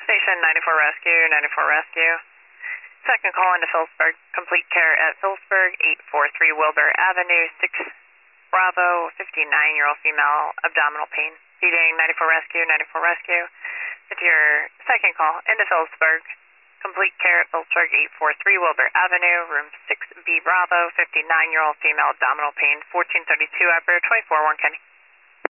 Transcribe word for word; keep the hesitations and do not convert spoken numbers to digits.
Station ninety-four Rescue, ninety-four Rescue. Second call into Phillipsburg. Complete care at Phillipsburg, eight forty-three Wilbur Avenue, six Bravo, fifty-nine-year-old female, abdominal pain. Feeding ninety-four Rescue, ninety-four Rescue. It's your second call into Phillipsburg. Complete care at Phillipsburg, eight forty-three Wilbur Avenue, room six B Bravo, fifty-nine-year-old female, abdominal pain, fourteen thirty-two Upper, twenty-four one Kenny.